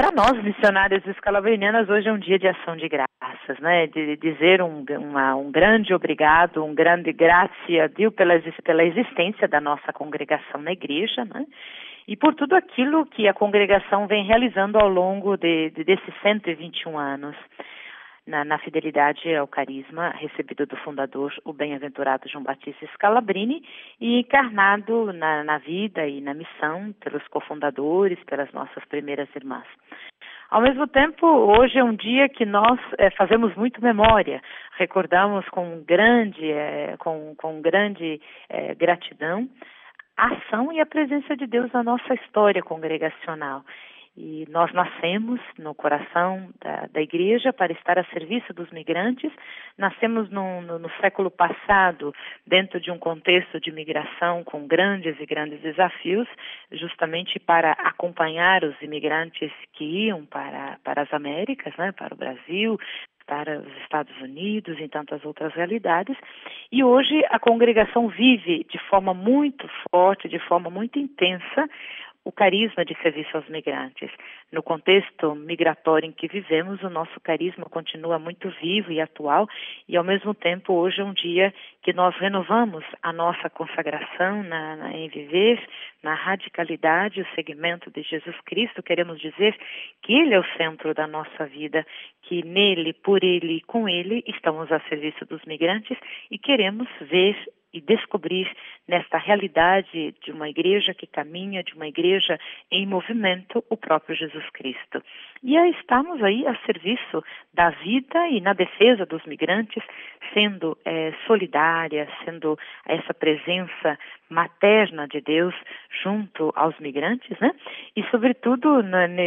para nós, missionários escalabrinianas, hoje é um dia de ação de graças, né? De dizer um grande obrigado, um grande grazie a Deus pela existência da nossa congregação na igreja, né? E por tudo aquilo que a congregação vem realizando ao longo desses 121 anos. Na fidelidade ao carisma recebido do fundador, o bem-aventurado João Batista Scalabrini, e encarnado na vida e na missão pelos cofundadores, pelas nossas primeiras irmãs. Ao mesmo tempo, hoje é um dia que nós fazemos muito memória, recordamos com grande gratidão a ação e a presença de Deus na nossa história congregacional. E nós nascemos no coração da igreja para estar a serviço dos migrantes. Nascemos no século passado, dentro de um contexto de migração com grandes desafios, justamente para acompanhar os imigrantes que iam para as Américas, né, para o Brasil, para os Estados Unidos e tantas outras realidades. E hoje a congregação vive de forma muito forte, de forma muito intensa, o carisma de serviço aos migrantes. No contexto migratório em que vivemos, o nosso carisma continua muito vivo e atual, e ao mesmo tempo hoje é um dia que nós renovamos a nossa consagração em viver, na radicalidade, o segmento de Jesus Cristo. Queremos dizer que Ele é o centro da nossa vida, que nele, por Ele e com Ele estamos a serviço dos migrantes e queremos ver e descobrir nesta realidade de uma igreja que caminha, de uma igreja em movimento, o próprio Jesus Cristo. E estamos aí a serviço da vida e na defesa dos migrantes, sendo solidária, sendo essa presença materna de Deus junto aos migrantes, né? E sobretudo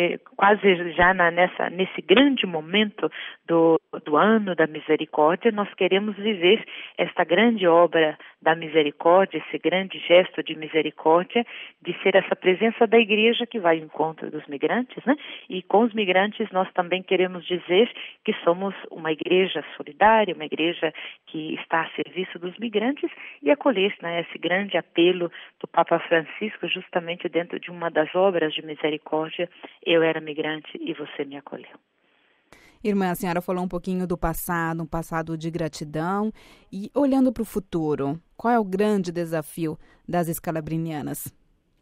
quase já nesse grande momento do ano da misericórdia, nós queremos viver esta grande obra da misericórdia, esse grande gesto de misericórdia, de ser essa presença da igreja que vai ao encontro dos migrantes, né? E com os migrantes nós também queremos dizer que somos uma igreja solidária, uma igreja que está a serviço dos migrantes e acolher, né, esse grande apelo do Papa Francisco, justamente dentro de uma das obras de misericórdia, eu era migrante e você me acolheu. Irmã, a senhora falou um pouquinho do passado, um passado de gratidão, e olhando para o futuro, qual é o grande desafio das escalabrinianas?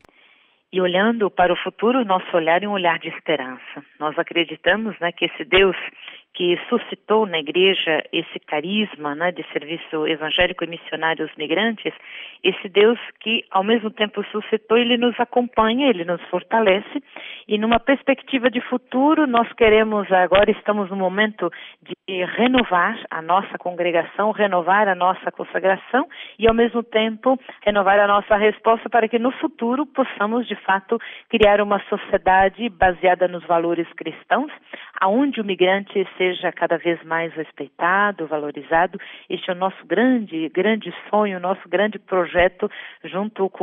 E olhando para o futuro, nosso olhar é um olhar de esperança. Nós acreditamos, né, que esse Deus que suscitou na igreja esse carisma, né, de serviço evangélico e missionário aos migrantes, esse Deus que ao mesmo tempo suscitou, ele nos acompanha, ele nos fortalece, e numa perspectiva de futuro nós queremos, agora estamos no momento de renovar a nossa congregação, renovar a nossa consagração e ao mesmo tempo renovar a nossa resposta para que no futuro possamos de fato criar uma sociedade baseada nos valores cristãos, aonde o migrante seja cada vez mais respeitado, valorizado. Este é o nosso grande sonho, o nosso grande projeto, junto com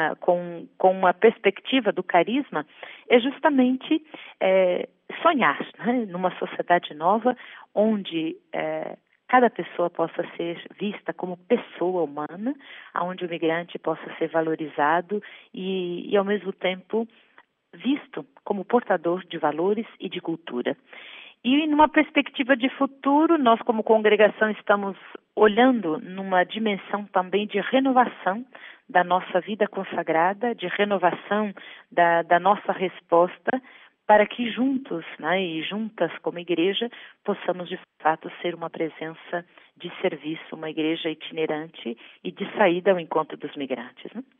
uma perspectiva do carisma, é justamente sonhar, né, numa sociedade nova, onde cada pessoa possa ser vista como pessoa humana, onde o migrante possa ser valorizado e ao mesmo tempo visto como portador de valores e de cultura. E numa perspectiva de futuro, nós como congregação estamos olhando numa dimensão também de renovação da nossa vida consagrada, de renovação da nossa resposta, para que juntos, né, e juntas como igreja, possamos de fato ser uma presença de serviço, uma igreja itinerante e de saída ao encontro dos migrantes, né?